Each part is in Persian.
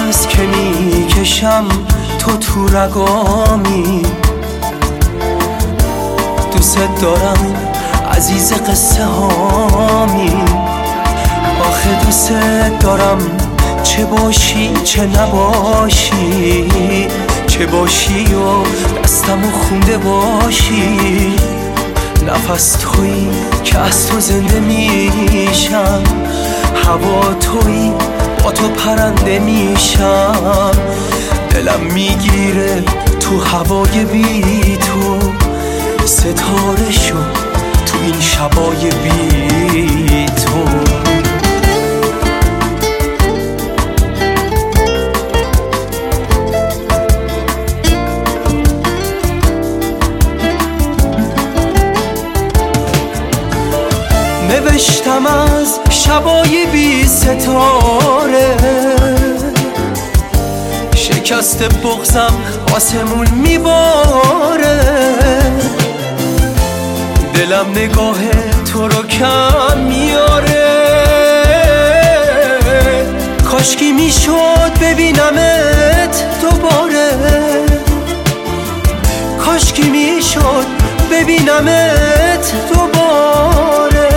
نفس که میکشم تو رگامی. دوست دارم عزیز قصه هامی. آخه دوست دارم چه باشی چه نباشی، چه باشی و دستمو خونده باشی. نفس تویی که از تو زنده میشم، هوا تویی با تو پرنده میشم. دلم میگیره تو هوای بی تو، ستاره شد تو این شبای بی تو. نوشتم از شبای بی ستاره، شکست بغضم آسمون میباره. دلم نگاه تو رو کم میاره. کاشکی میشد ببینمت دوباره، کاشکی میشد ببینمت دوباره.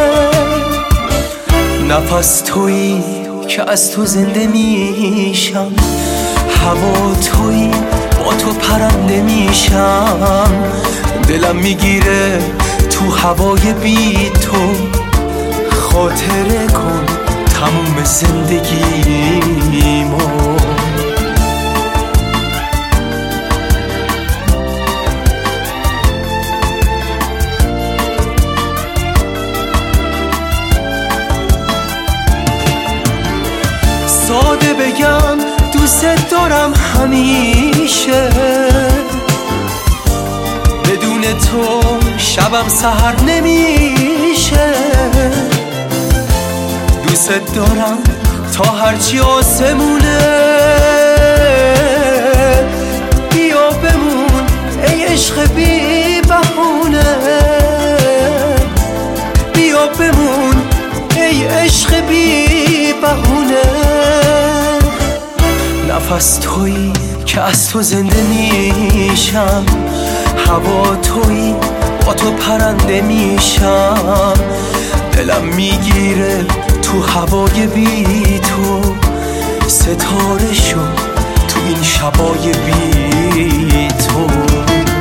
نفس تویی که از تو زنده میشم، هوا تویی با تو پرنده میشم. دلم میگیره تو هوای بی تو، خاطره کن تموم زندگیمو. ساده بگم دوست دارم همیشه، بدون تو شبم سحر نمیشه. دوست دارم تا هرچی آسمونه، بیا بمون ای عشق بی بهونه. بیا بمون ای عشق بی بهونه. نفس تویی که از تو زنده میشم، هوا تویی با تو پرنده میشم. دلم میگیره تو هوای بی تو، ستاره شد تو این شبای بی تو.